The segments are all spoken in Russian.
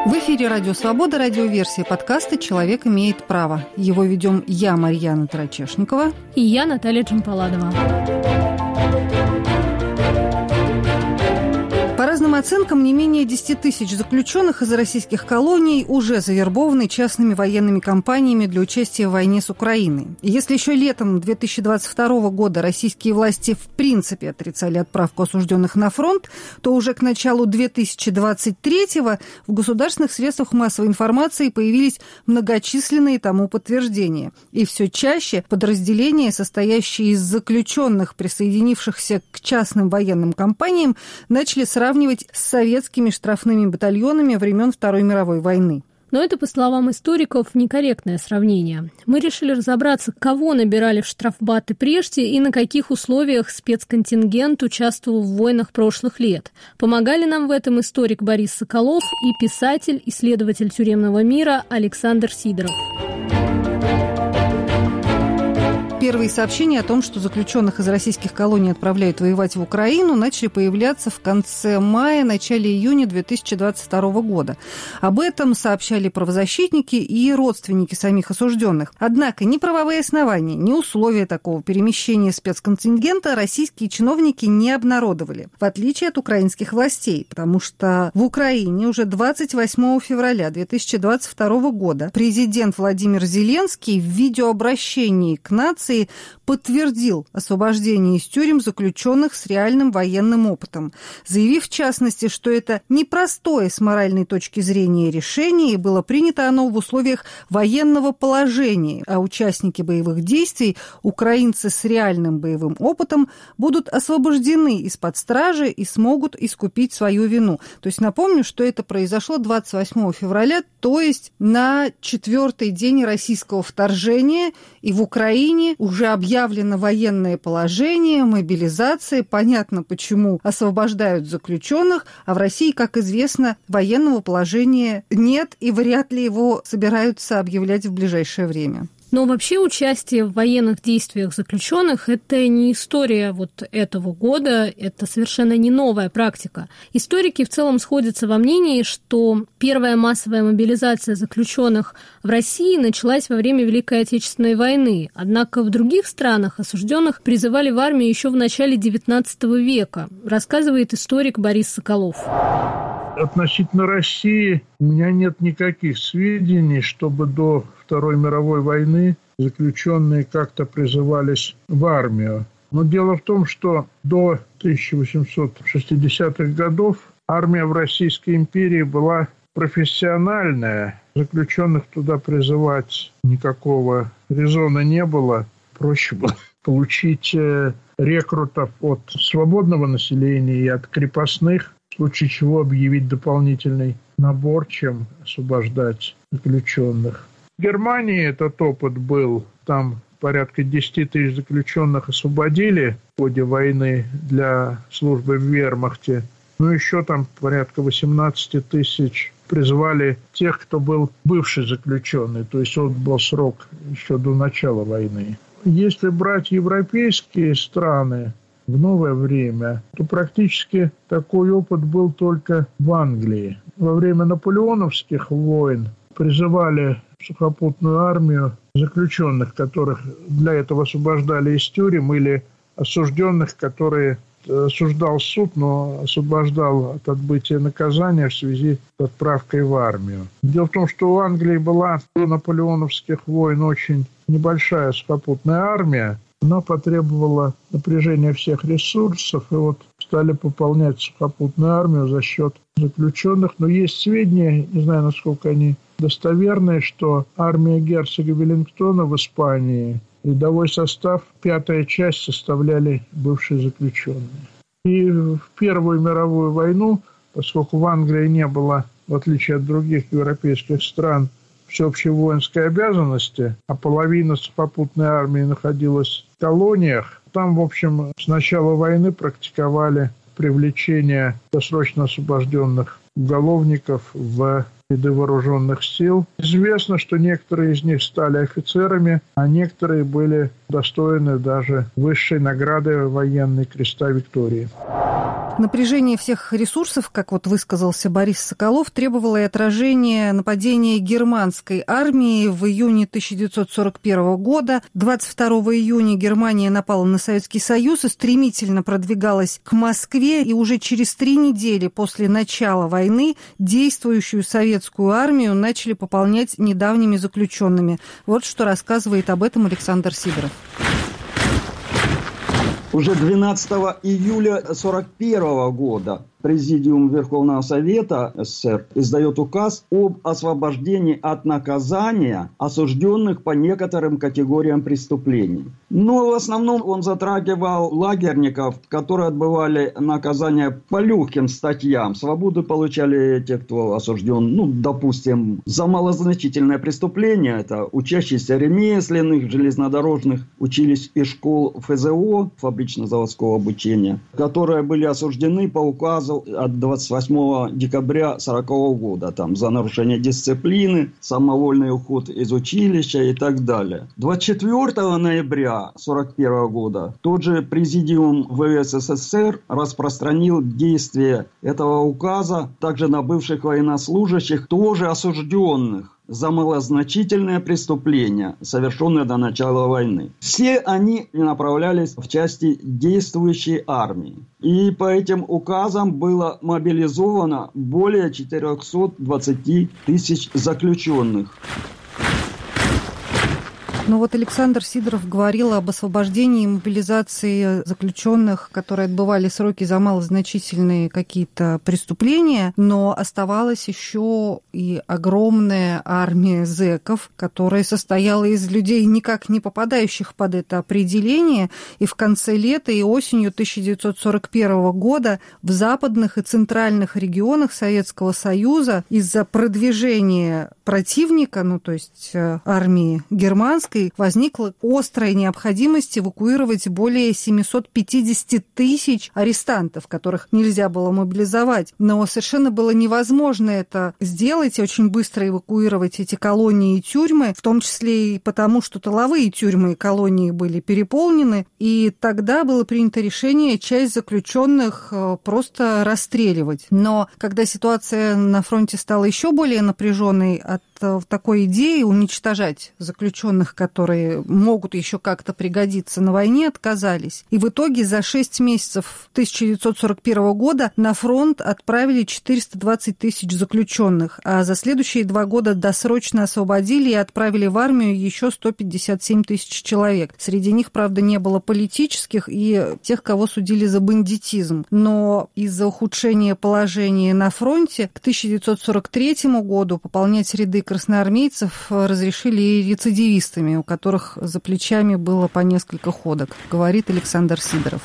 В эфире «Радио Свобода», радиоверсия подкаста «Человек имеет право». Его ведем я, Марьяна Тарачешникова. И я, Наталья Джампаладова. По разным оценкам, не менее 10 тысяч заключенных из российских колоний уже завербованы частными военными компаниями для участия в войне с Украиной. И если еще летом 2022 года российские власти в принципе отрицали отправку осужденных на фронт, то уже к началу 2023-го в государственных средствах массовой информации появились многочисленные тому подтверждения. И все чаще подразделения, состоящие из заключенных, присоединившихся к частным военным компаниям, начали сравнивать с советскими штрафными батальонами времен Второй мировой войны. Но это, по словам историков, некорректное сравнение. Мы решили разобраться, кого набирали в штрафбаты прежде и на каких условиях спецконтингент участвовал в войнах прошлых лет. Помогали нам в этом историк Борис Соколов и писатель, исследователь тюремного мира Александр Сидоров. Первые сообщения о том, что заключенных из российских колоний отправляют воевать в Украину, начали появляться в конце мая, начале июня 2022 года. Об этом сообщали правозащитники и родственники самих осужденных. Однако ни правовые основания, ни условия такого перемещения спецконтингента российские чиновники не обнародовали, в отличие от украинских властей, потому что в Украине уже 28 февраля 2022 года президент Владимир Зеленский в видеообращении к нации подтвердил освобождение из тюрем заключенных с реальным военным опытом, заявив в частности, что это непростое с моральной точки зрения решение, и было принято оно в условиях военного положения, а участники боевых действий, украинцы с реальным боевым опытом, будут освобождены из-под стражи и смогут искупить свою вину. То есть напомню, что это произошло 28 февраля, то есть на 4-й день российского вторжения, и в Украине уже объявлено военное положение, мобилизация. Понятно, почему освобождают заключенных, а в России, как известно, военного положения нет и вряд ли его собираются объявлять в ближайшее время. Но вообще участие в военных действиях заключенных – это не история вот этого года, это совершенно не новая практика. Историки в целом сходятся во мнении, что первая массовая мобилизация заключенных в России началась во время Великой Отечественной войны. Однако в других странах осужденных призывали в армию еще в начале XIX века, рассказывает историк Борис Соколов. Относительно России у меня нет никаких сведений, чтобы до Второй мировой войны заключенные как-то призывались в армию. Но дело в том, что до 1860-х годов армия в Российской империи была профессиональная. Заключенных туда призывать никакого резона не было. Проще было получить рекрутов от свободного населения и от крепостных, в случае чего объявить дополнительный набор, чем освобождать заключенных. В Германии этот опыт был. Там порядка 10 тысяч заключенных освободили в ходе войны для службы в вермахте. Ну, еще там порядка 18 тысяч призвали тех, кто был бывший заключенный, то есть он был срок еще до начала войны. Если брать европейские страны в новое время, то практически такой опыт был только в Англии. Во время наполеоновских войн призывали в сухопутную армию заключенных, которых для этого освобождали из тюрем, или осужденных, которые осуждал суд, но освобождал от отбытия наказания в связи с отправкой в армию. Дело в том, что у Англии была до наполеоновских войн очень небольшая сухопутная армия. Она потребовала напряжения всех ресурсов, и вот стали пополнять сухопутную армию за счет заключенных. Но есть сведения, не знаю, насколько они достоверные, что армия герцога Веллингтона в Испании, рядовой состав, 5-я часть составляли бывшие заключенные. И в Первую мировую войну, поскольку в Англии не было, в отличие от других европейских стран, всеобщей воинской обязанности, а половина сухопутной армии находилась в колониях, там, в общем, с начала войны практиковали привлечение досрочно освобожденных уголовников в ряды вооруженных сил. Известно, что некоторые из них стали офицерами, а некоторые были удостоены даже высшей награды военной Креста Виктории. Напряжение всех ресурсов, как вот высказался Борис Соколов, требовало и отражения нападения германской армии в июне 1941 года. 22 июня Германия напала на Советский Союз и стремительно продвигалась к Москве. И уже через 3 недели после начала войны действующую советскую армию начали пополнять недавними заключенными. Вот что рассказывает об этом Александр Сидоров. Уже 12 июля 1941 года Президиум Верховного Совета СССР издает указ об освобождении от наказания осужденных по некоторым категориям преступлений. Но в основном он затрагивал лагерников, которые отбывали наказание по легким статьям. Свободу получали те, кто осужден, допустим, за малозначительное преступление. Это учащиеся ремесленных, железнодорожных училищ и школ ФЗО, фабрично-заводского обучения, которые были осуждены по указу от 28 декабря 1940 года, за нарушение дисциплины, самовольный уход из училища и так далее. 24 ноября 1941 года тот же Президиум ВВС СССР распространил действие этого указа также на бывших военнослужащих, тоже осужденных за малозначительные преступления, совершенные до начала войны. Все они направлялись в части действующей армии. И по этим указам было мобилизовано более 420 тысяч заключенных. Александр Сидоров говорил об освобождении и мобилизации заключенных, которые отбывали сроки за малозначительные какие-то преступления, но оставалась еще и огромная армия зэков, которая состояла из людей, никак не попадающих под это определение, и в конце лета и осенью 1941 года в западных и центральных регионах Советского Союза из-за продвижения противника, то есть армии германской, возникла острая необходимость эвакуировать более 750 тысяч арестантов, которых нельзя было мобилизовать. Но совершенно было невозможно это сделать и очень быстро эвакуировать эти колонии и тюрьмы, в том числе и потому, что тыловые тюрьмы и колонии были переполнены. И тогда было принято решение часть заключенных просто расстреливать. Но когда ситуация на фронте стала еще более напряженной, от такой идеи уничтожать заключенных, которые могут еще как-то пригодиться на войне, отказались. И в итоге за 6 месяцев 1941 года на фронт отправили 420 тысяч заключенных, а за следующие 2 года досрочно освободили и отправили в армию еще 157 тысяч человек. Среди них, правда, не было политических и тех, кого судили за бандитизм. Но из-за ухудшения положения на фронте к 1943 году пополнять ряды красноармейцев разрешили и рецидивистами, у которых за плечами было по несколько ходок, говорит Александр Сидоров.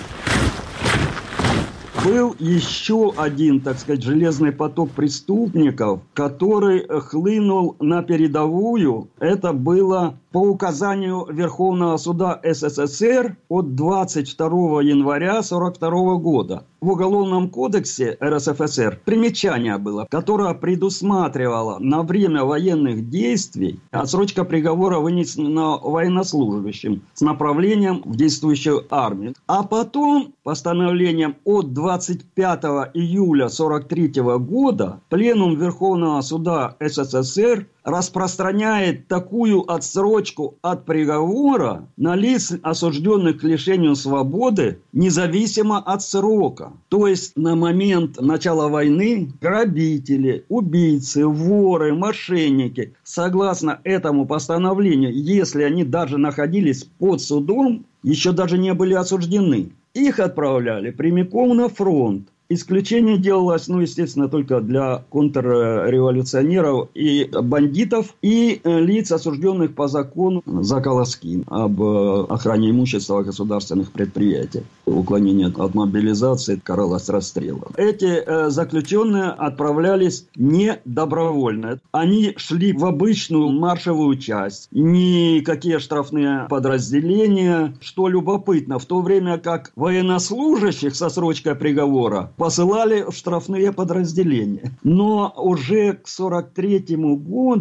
Был еще один, железный поток преступников, который хлынул на передовую. Это было по указанию Верховного суда СССР от 22 января 1942 года. В Уголовном кодексе РСФСР примечание было, которое предусматривало на время военных действий отсрочка приговора вынесена военнослужащим с направлением в действующую армию. А потом постановлением от 25 июля 1943 года Пленум Верховного суда СССР распространяет такую отсрочку от приговора на лиц, осужденных к лишению свободы, независимо от срока. То есть на момент начала войны грабители, убийцы, воры, мошенники, согласно этому постановлению, если они даже находились под судом, еще даже не были осуждены, их отправляли прямиком на фронт. Исключение делалось, естественно, только для контрреволюционеров и бандитов, и лиц, осужденных по закону за колоски об охране имущества государственных предприятий. Уклонение от мобилизации каралось расстрелом. Эти заключенные отправлялись не добровольно. Они шли в обычную маршевую часть. Никакие штрафные подразделения. Что любопытно, в то время как военнослужащих со срочкой приговора посылали в штрафные подразделения. Но уже к 1943 году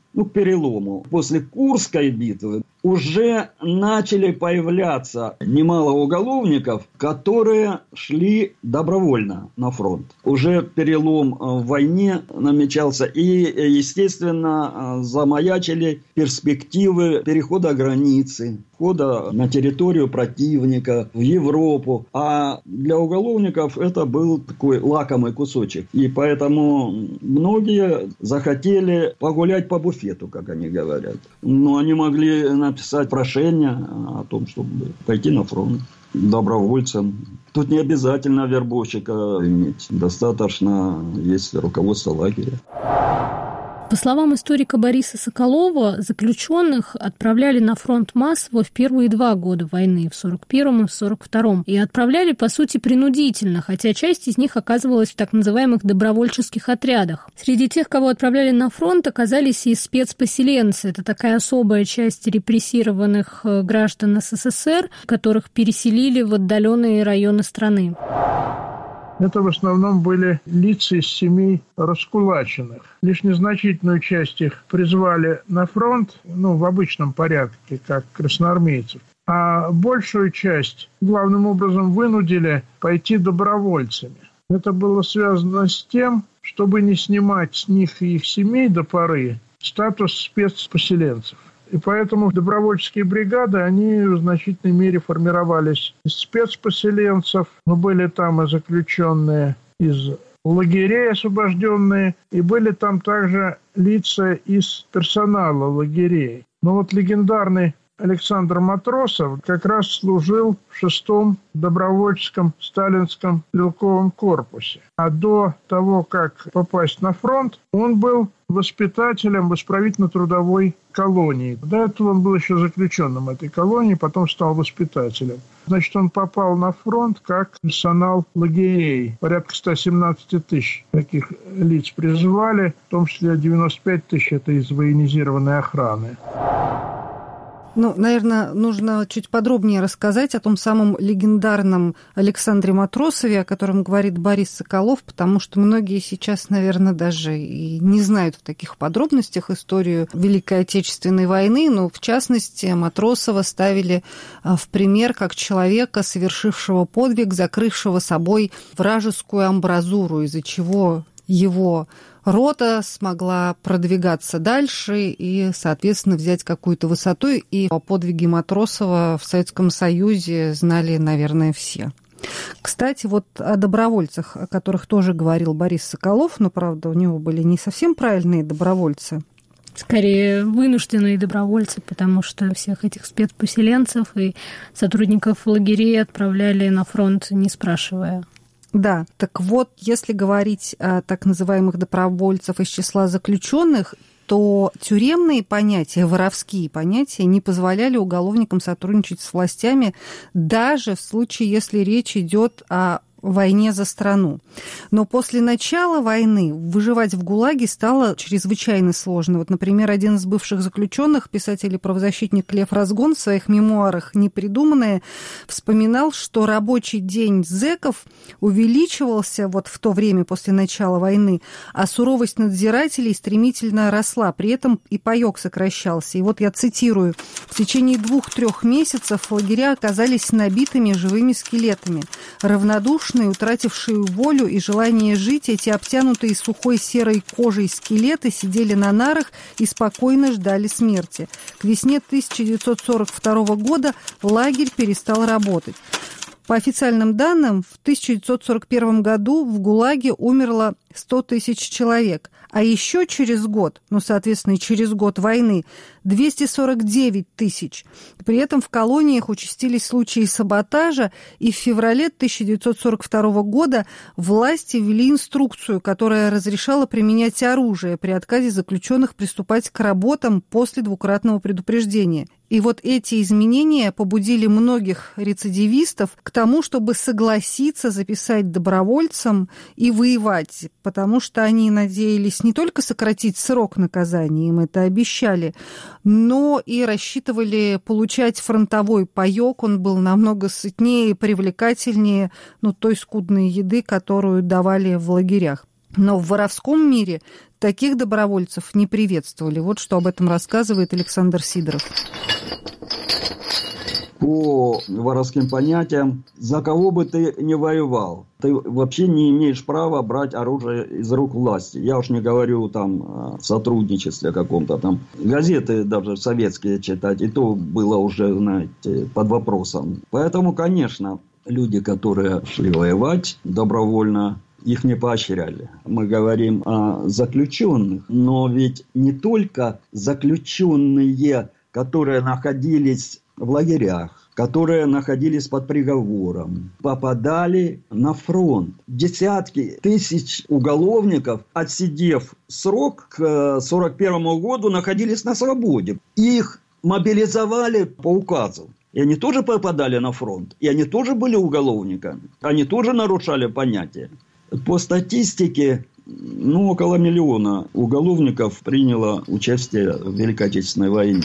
к перелому. После Курской битвы уже начали появляться немало уголовников, которые шли добровольно на фронт. Уже перелом в войне намечался, и, естественно, замаячили перспективы перехода границы, входа на территорию противника, в Европу. А для уголовников это был такой лакомый кусочек. И поэтому многие захотели погулять по буфету, как они говорят. Но они могли написать прошение о том, чтобы пойти на фронт добровольцем. Тут не обязательно вербовщика иметь. Достаточно есть руководство лагеря. По словам историка Бориса Соколова, заключенных отправляли на фронт массово в первые 2 года войны, в 41-м и в 42-м. И отправляли, по сути, принудительно, хотя часть из них оказывалась в так называемых добровольческих отрядах. Среди тех, кого отправляли на фронт, оказались и спецпоселенцы. Это такая особая часть репрессированных граждан СССР, которых переселили в отдаленные районы страны. Это в основном были лица из семей раскулаченных. Лишь незначительную часть их призвали на фронт, в обычном порядке, как красноармейцев. А большую часть, главным образом, вынудили пойти добровольцами. Это было связано с тем, чтобы не снимать с них и их семей до поры статус спецпоселенцев. И поэтому добровольческие бригады, они в значительной мере формировались из спецпоселенцев, но были там и заключенные из лагерей освобожденные, и были там также лица из персонала лагерей. Но вот легендарный Александр Матросов как раз служил в 6-м добровольческом сталинском стрелковом корпусе. А до того, как попасть на фронт, он был воспитателем в исправительно-трудовой колонии. До этого он был еще заключенным этой колонии, потом стал воспитателем. Значит, он попал на фронт как персонал лагерей. Порядка 117 тысяч таких лиц призывали, в том числе 95 тысяч это из военизированной охраны. Наверное, нужно чуть подробнее рассказать о том самом легендарном Александре Матросове, о котором говорит Борис Соколов, потому что многие сейчас, наверное, даже и не знают в таких подробностях историю Великой Отечественной войны, но, в частности, Матросова ставили в пример как человека, совершившего подвиг, закрывшего собой вражескую амбразуру, из-за чего его рота смогла продвигаться дальше и, соответственно, взять какую-то высоту. И о подвиге Матросова в Советском Союзе знали, наверное, все. Кстати, вот о добровольцах, о которых тоже говорил Борис Соколов, но, правда, у него были не совсем правильные добровольцы. Скорее, вынужденные добровольцы, потому что всех этих спецпоселенцев и сотрудников лагерей отправляли на фронт, не спрашивая. Да, так вот, если говорить о так называемых добровольцев из числа заключенных, то тюремные понятия, воровские понятия не позволяли уголовникам сотрудничать с властями, даже в случае, если речь идет о войне за страну. Но после начала войны выживать в ГУЛАГе стало чрезвычайно сложно. Вот, например, один из бывших заключенных, писатель и правозащитник Лев Разгон, в своих мемуарах «Непридуманное» вспоминал, что рабочий день зэков увеличивался вот в то время после начала войны, а суровость надзирателей стремительно росла, при этом и паёк сокращался. И вот я цитирую: «В течение 2-3 месяцев лагеря оказались набитыми живыми скелетами. Равнодушные, утратившие волю и желание жить, эти обтянутые сухой серой кожей скелеты сидели на нарах и спокойно ждали смерти. К весне 1942 года лагерь перестал работать. По официальным данным, в 1941 году в ГУЛАГе умерло 100 тысяч человек, а еще через год, соответственно, через год войны, 249 тысяч. При этом в колониях участились случаи саботажа, и в феврале 1942 года власти ввели инструкцию, которая разрешала применять оружие при отказе заключенных приступать к работам после 2-кратного предупреждения. И вот эти изменения побудили многих рецидивистов к тому, чтобы согласиться записать добровольцам и воевать, потому что они надеялись не только сократить срок наказания, им это обещали, но и рассчитывали получать фронтовой паёк. Он был намного сытнее и привлекательнее той скудной еды, которую давали в лагерях. Но в воровском мире таких добровольцев не приветствовали. Вот что об этом рассказывает Александр Сидоров. По воровским понятиям, за кого бы ты ни воевал, ты вообще не имеешь права брать оружие из рук власти. Я уж не говорю там о сотрудничестве каком-то там. Газеты даже советские читать, и то было уже, знаете, под вопросом. Поэтому, конечно, люди, которые шли воевать добровольно, их не поощряли. Мы говорим о заключенных, но ведь не только заключенные, которые находились в лагерях, которые находились под приговором, попадали на фронт. Десятки тысяч уголовников, отсидев срок к 1941 году, находились на свободе. Их мобилизовали по указу. И они тоже попадали на фронт. И они тоже были уголовниками. Они тоже нарушали понятия. По статистике, около 1 миллиона уголовников приняло участие в Великой Отечественной войне.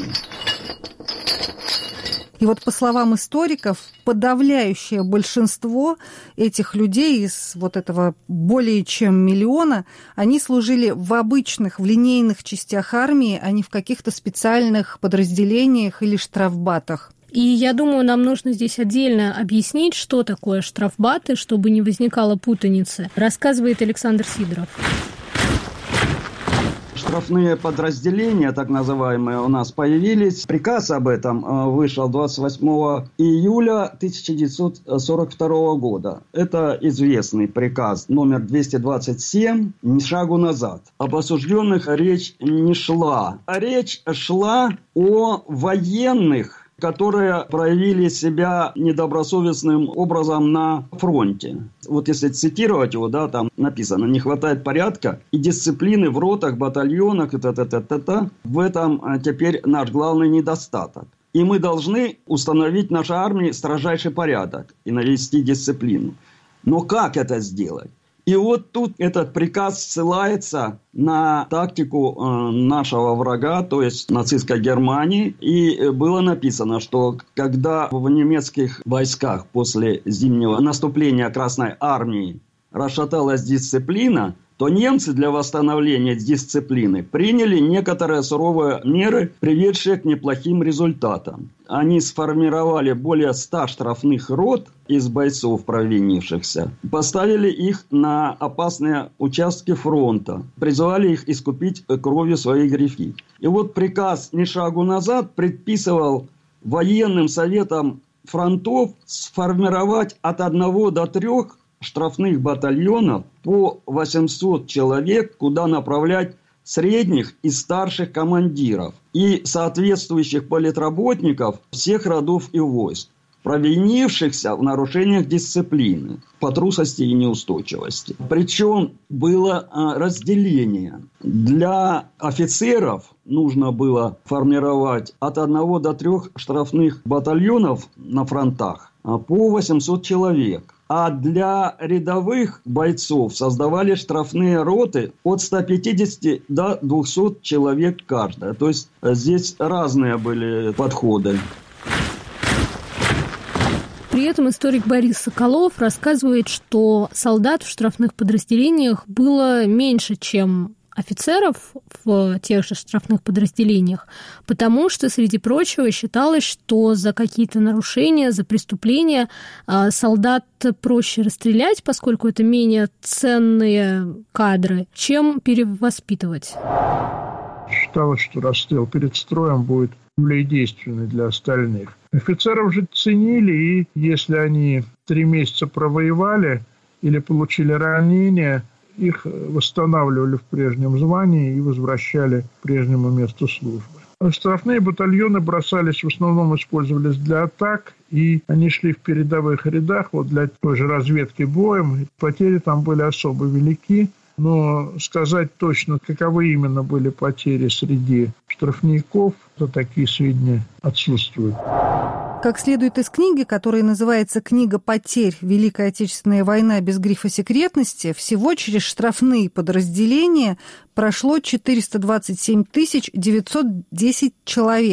И вот по словам историков, подавляющее большинство этих людей из вот этого более чем 1 миллиона, они служили в обычных, в линейных частях армии, а не в каких-то специальных подразделениях или штрафбатах. И я думаю, нам нужно здесь отдельно объяснить, что такое штрафбаты, чтобы не возникало путаницы. Рассказывает Александр Сидоров. Штрафные подразделения, так называемые, у нас появились. Приказ об этом вышел 28 июля 1942 года. Это известный приказ номер 227 «Ни шагу назад». Об осужденных речь не шла. Речь шла о военных, которые проявили себя недобросовестным образом на фронте. Вот если цитировать его, там написано: не хватает порядка и дисциплины в ротах, батальонах, В этом теперь наш главный недостаток. И мы должны установить в нашей армии строжайший порядок и навести дисциплину. Но как это сделать? И вот тут этот приказ ссылается на тактику нашего врага, то есть нацистской Германии. И было написано, что когда в немецких войсках после зимнего наступления Красной Армии расшаталась дисциплина, то немцы для восстановления дисциплины приняли некоторые суровые меры, приведшие к неплохим результатам. Они сформировали более 100 штрафных рот из бойцов провинившихся, поставили их на опасные участки фронта, призывали их искупить кровью свои грехи. И вот приказ «Ни шагу назад» предписывал военным советам фронтов сформировать от 1 до 3 штрафных батальонов по 800 человек, куда направлять средних и старших командиров и соответствующих политработников всех родов и войск, провинившихся в нарушениях дисциплины, по трусости и неустойчивости. Причем было разделение. Для офицеров нужно было формировать от 1 до 3 штрафных батальонов на фронтах по 800 человек. А для рядовых бойцов создавали штрафные роты от 150 до 200 человек каждая. То есть здесь разные были подходы. При этом историк Борис Соколов рассказывает, что солдат в штрафных подразделениях было меньше, чем офицеров в тех же штрафных подразделениях, потому что, среди прочего, считалось, что за какие-то нарушения, за преступления солдат проще расстрелять, поскольку это менее ценные кадры, чем перевоспитывать. Считалось, что расстрел перед строем будет более действенный для остальных. Офицеров же ценили, и если они 3 месяца провоевали или получили ранения, их восстанавливали в прежнем звании и возвращали к прежнему месту службы. Штрафные батальоны бросались, в основном использовались для атак, и они шли в передовых рядах, для той же разведки боем. Потери там были особо велики, но сказать точно, каковы именно были потери среди штрафников, то такие сведения отсутствуют. Как следует из книги, которая называется «Книга потерь. Великая Отечественная война без грифа секретности», всего через штрафные подразделения прошло 427 910 человек.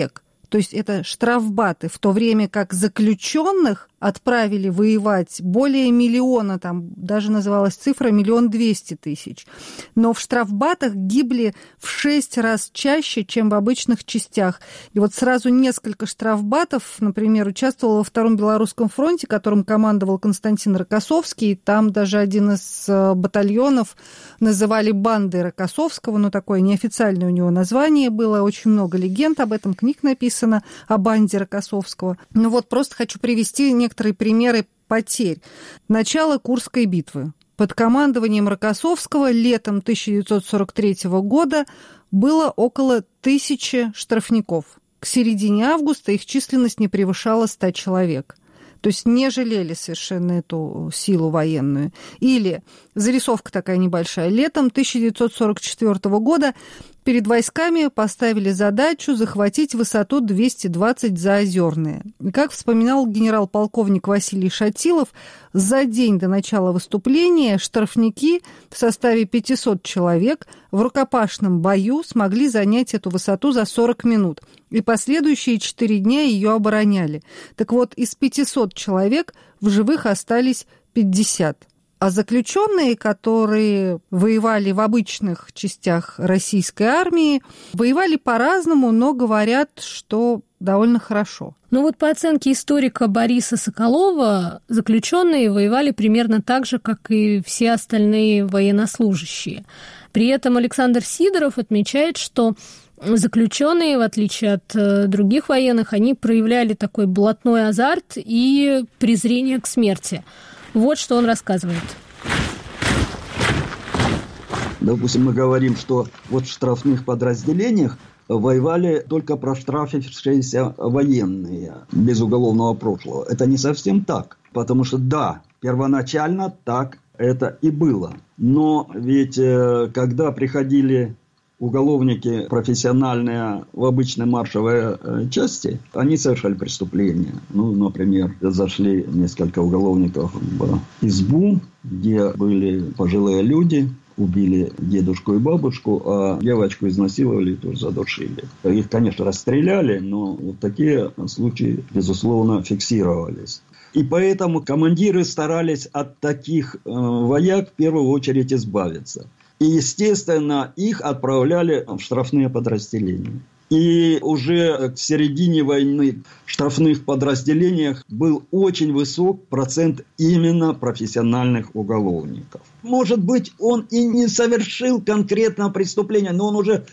То есть это штрафбаты, в то время как заключенных отправили воевать более миллиона, там даже называлась цифра 1 200 000. Но в штрафбатах гибли в 6 раз чаще, чем в обычных частях. И вот сразу несколько штрафбатов, например, участвовало во Втором Белорусском фронте, которым командовал Константин Рокоссовский. Там даже один из батальонов называли бандой Рокоссовского, но такое неофициальное у него название было. Очень много легенд об этом, книг написано о банде Рокоссовского. Ну вот просто хочу привести некоторые примеры потерь. Начало Курской битвы. Под командованием Рокоссовского летом 1943 года было около 1000 штрафников. К середине августа их численность не превышала 100 человек. То есть не жалели совершенно эту силу военную. Или зарисовка такая небольшая. Летом 1944 года перед войсками поставили задачу захватить высоту 220 Заозерное. И, как вспоминал генерал-полковник Василий Шатилов, за день до начала выступления штрафники в составе 500 человек в рукопашном бою смогли занять эту высоту за 40 минут. И последующие 4 дня ее обороняли. Так вот, из 500 человек в живых остались 50. А заключенные, которые воевали в обычных частях российской армии, воевали по-разному, но говорят, что довольно хорошо. Ну вот по оценке историка Бориса Соколова, заключенные воевали примерно так же, как и все остальные военнослужащие. При этом Александр Сидоров отмечает, что заключенные, в отличие от других военных, они проявляли такой блатной азарт и презрение к смерти. Вот что он рассказывает. Допустим, мы говорим, что вот в штрафных подразделениях воевали только проштрафившиеся военные без уголовного прошлого. Это не совсем так, потому что да, первоначально так это и было. Но ведь когда приходили уголовники профессиональные в обычной маршевой части, они совершали преступления. Ну, например, зашли несколько уголовников в избу, где были пожилые люди, убили дедушку и бабушку, а девочку изнасиловали и тоже задушили. Их, конечно, расстреляли, но вот такие случаи, безусловно, фиксировались. И поэтому командиры старались от таких вояк в первую очередь избавиться. И, естественно, их отправляли в штрафные подразделения. И уже к середине войны в штрафных подразделениях был очень высок процент именно профессиональных уголовников. Может быть, он и не совершил конкретного преступления, но он уже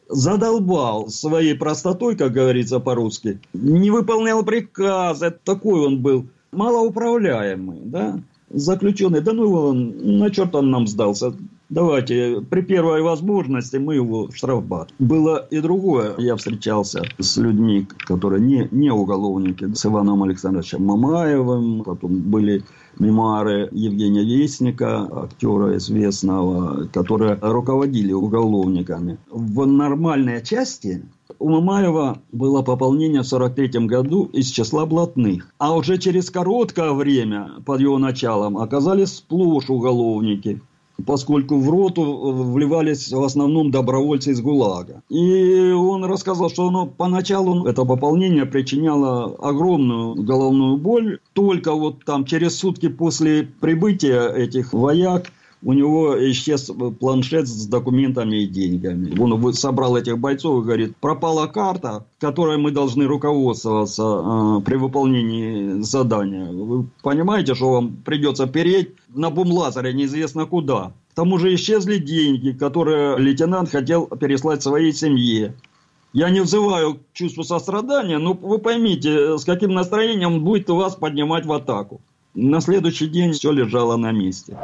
задолбал своей простотой, как говорится по-русски, не выполнял приказы. Такой он был малоуправляемый, да? Заключенный, да ну его, на черт он нам сдался. Давайте, при первой возможности мы его в штрафбат. Было и другое. Я встречался с людьми, которые не уголовники, с Иваном Александровичем Мамаевым. Потом были мемуары Евгения Вестника, актера известного, которые руководили уголовниками. В нормальной части у Мамаева было пополнение в 1943 году из числа блатных. А уже через короткое время, под его началом, оказались сплошь уголовники, поскольку в роту вливались в основном добровольцы из ГУЛАГа. И он рассказал, что поначалу это пополнение причиняло огромную головную боль. Только вот там через сутки после прибытия этих вояк у него исчез планшет с документами и деньгами. Он собрал этих бойцов и говорит, пропала карта, которой мы должны руководствоваться при выполнении задания. Вы понимаете, что вам придется переть на бумлазере неизвестно куда. К тому же исчезли деньги, которые лейтенант хотел переслать своей семье. Я не взываю к чувству сострадания, но вы поймите, с каким настроением он будет вас поднимать в атаку. На следующий день все лежало на месте.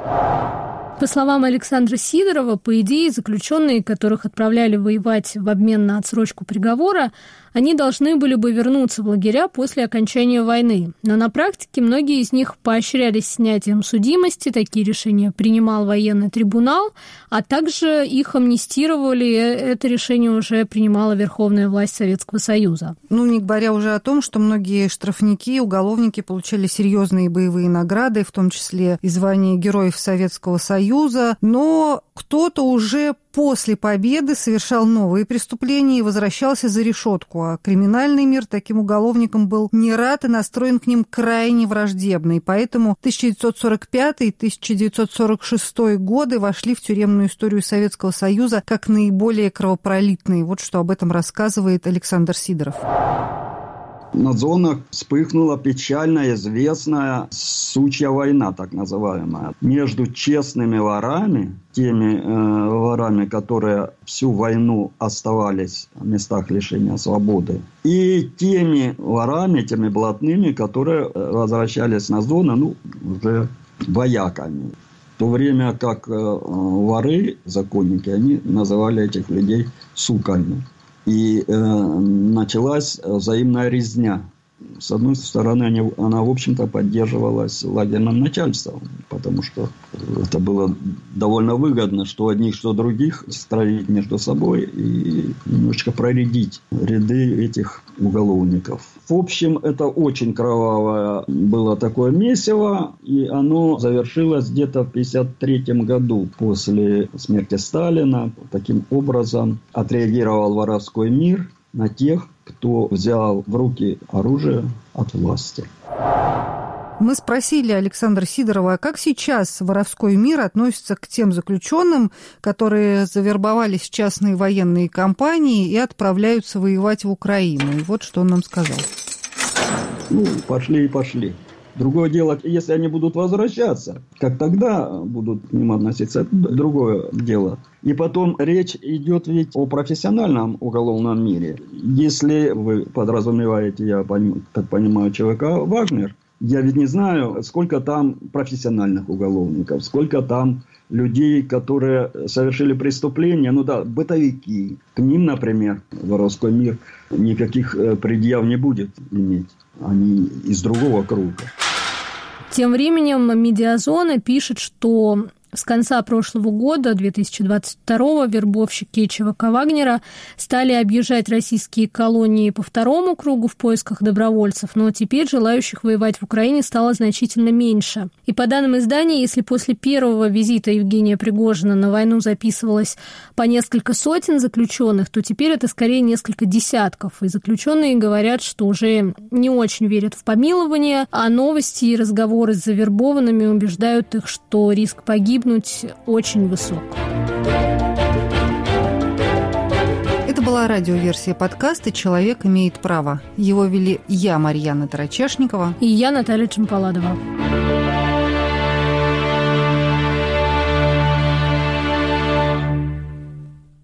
По словам Александра Сидорова, по идее, заключенные, которых отправляли воевать в обмен на отсрочку приговора, они должны были бы вернуться в лагеря после окончания войны. Но на практике многие из них поощрялись снятием судимости, такие решения принимал военный трибунал, а также их амнистировали, это решение уже принимала Верховная власть Советского Союза. Ну, не говоря уже о том, что многие штрафники, уголовники получали серьезные боевые награды, в том числе и звание Героев Советского Союза, Союза, но кто-то уже после победы совершал новые преступления и возвращался за решетку, а криминальный мир таким уголовникам был не рад и настроен к ним крайне враждебно, и поэтому 1945-1946 годы вошли в тюремную историю Советского Союза как наиболее кровопролитные. Вот что об этом рассказывает Александр Сидоров. На зонах вспыхнула печально известная сучья война, так называемая, между честными ворами, теми ворами, которые всю войну оставались в местах лишения свободы, и теми ворами, теми блатными, которые возвращались на зоны, уже вояками. В то время как воры, законники, они называли этих людей суками. И началась взаимная резня. С одной стороны, она, в общем-то, поддерживалась лагерным начальством, потому что это было довольно выгодно, что одних, что других, стравить между собой и немножечко проредить ряды этих уголовников. В общем, это очень кровавое было такое месиво, и оно завершилось где-то в 1953 году, после смерти Сталина. Таким образом отреагировал воровской мир на тех, кто взял в руки оружие от власти. Мы спросили Александра Сидорова, а как сейчас воровской мир относится к тем заключенным, которые завербовались в частные военные компании и отправляются воевать в Украину. И вот что он нам сказал. Пошли и пошли. Другое дело, если они будут возвращаться, как тогда будут к ним относиться, это другое дело. И потом речь идет ведь о профессиональном уголовном мире. Если вы подразумеваете, я так понимаю, ЧВК «Вагнер», я ведь не знаю, сколько там профессиональных уголовников, сколько там людей, которые совершили преступления, бытовики. К ним, например, воровской мир никаких предъяв не будет иметь. Они из другого круга. Тем временем «Медиазона» пишет, что с конца прошлого года, 2022-го, вербовщики ЧВК «Вагнера» стали объезжать российские колонии по второму кругу в поисках добровольцев, но теперь желающих воевать в Украине стало значительно меньше. И по данным издания, если после первого визита Евгения Пригожина на войну записывалось по несколько сотен заключенных, то теперь это скорее несколько десятков. И заключенные говорят, что уже не очень верят в помилование, а новости и разговоры с завербованными убеждают их, что риск погибнуть очень высок. Это была радиоверсия подкаста «Человек имеет право». Его вели я, Марьяна Тарачешникова, и я, Наталья Чемпаладова.